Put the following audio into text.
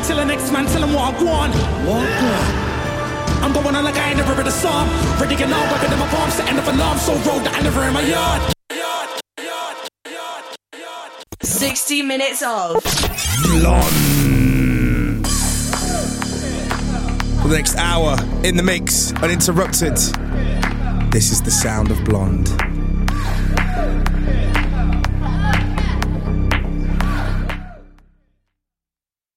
till the next man tell him what I want. I'm going on like I ain't never read a song. Ready to get on, weapon in my palms, setting up alarm. So road that I never in my yard. 60 minutes of Blonde. For the next hour in the mix, uninterrupted. This is the sound of Blonde.